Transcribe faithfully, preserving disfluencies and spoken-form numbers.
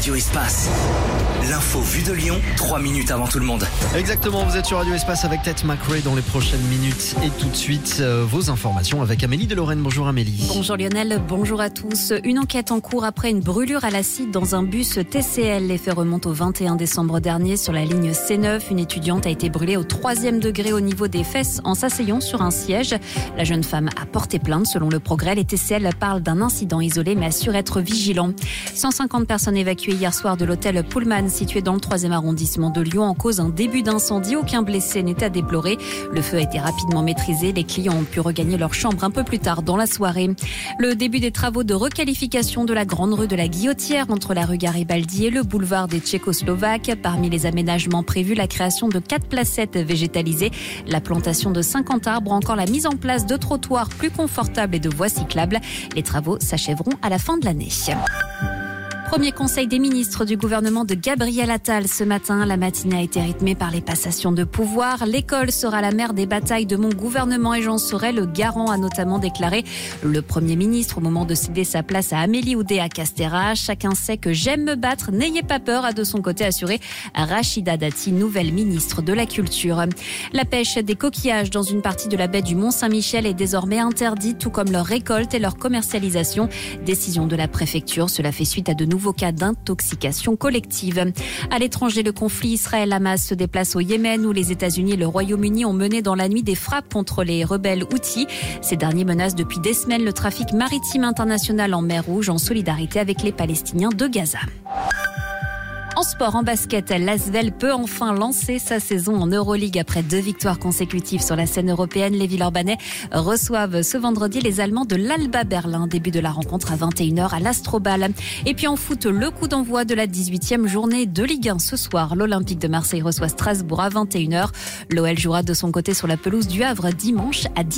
Radio Espace. L'info vue de Lyon, trois minutes avant tout le monde. Exactement, vous êtes sur Radio Espace avec Ted McRae dans les prochaines minutes. Et tout de suite, euh, vos informations avec Amélie de Lorraine. Bonjour Amélie. Bonjour Lionel, bonjour à tous. Une enquête en cours après une brûlure à l'acide dans un bus T C L. Les faits remontent au vingt et un décembre dernier sur la ligne C neuf. Une étudiante a été brûlée au troisième degré au niveau des fesses en s'asseyant sur un siège. La jeune femme a porté plainte. Selon Le Progrès, les T C L parlent d'un incident isolé mais assurent être vigilants. cent cinquante personnes évacuées hier soir de l'hôtel Pullman situé dans le troisième arrondissement de Lyon en cause un début d'incendie. Aucun blessé n'est à déplorer. Le feu a été rapidement maîtrisé. Les clients ont pu regagner leur chambre un peu plus tard dans la soirée. Le début des travaux de requalification de la grande rue de la Guillotière entre la rue Garibaldi et le boulevard des Tchécoslovaques. Parmi les aménagements prévus, la création de quatre placettes végétalisées, la plantation de cinquante arbres, encore la mise en place de trottoirs plus confortables et de voies cyclables. Les travaux s'achèveront à la fin de l'année. Premier conseil des ministres du gouvernement de Gabriel Attal ce matin. La matinée a été rythmée par les passations de pouvoir. L'école sera la mère des batailles de mon gouvernement et j'en serai le garant, a notamment déclaré le Premier ministre au moment de céder sa place à Amélie Oudéa-Castéra. Chacun sait que j'aime me battre, n'ayez pas peur, a de son côté assuré Rachida Dati, nouvelle ministre de la Culture. La pêche des coquillages dans une partie de la baie du Mont-Saint-Michel est désormais interdite, tout comme leur récolte et leur commercialisation. Décision de la préfecture, cela fait suite à de nouveaux cas d'intoxication collective. À l'étranger, le conflit Israël-Hamas se déplace au Yémen où les États-Unis et le Royaume-Uni ont mené dans la nuit des frappes contre les rebelles Houthis. Ces derniers menacent depuis des semaines le trafic maritime international en mer Rouge en solidarité avec les Palestiniens de Gaza. En sport, en basket, l'Asvel peut enfin lancer sa saison en Euroleague après deux victoires consécutives sur la scène européenne. Les Villeurbanais reçoivent ce vendredi les Allemands de l'Alba Berlin. Début de la rencontre à vingt et une heures à l'Astrobal. Et puis en foot, le coup d'envoi de la dix-huitième journée de Ligue un ce soir. L'Olympique de Marseille reçoit Strasbourg à vingt et une heures. L'O L jouera de son côté sur la pelouse du Havre dimanche à dix heures.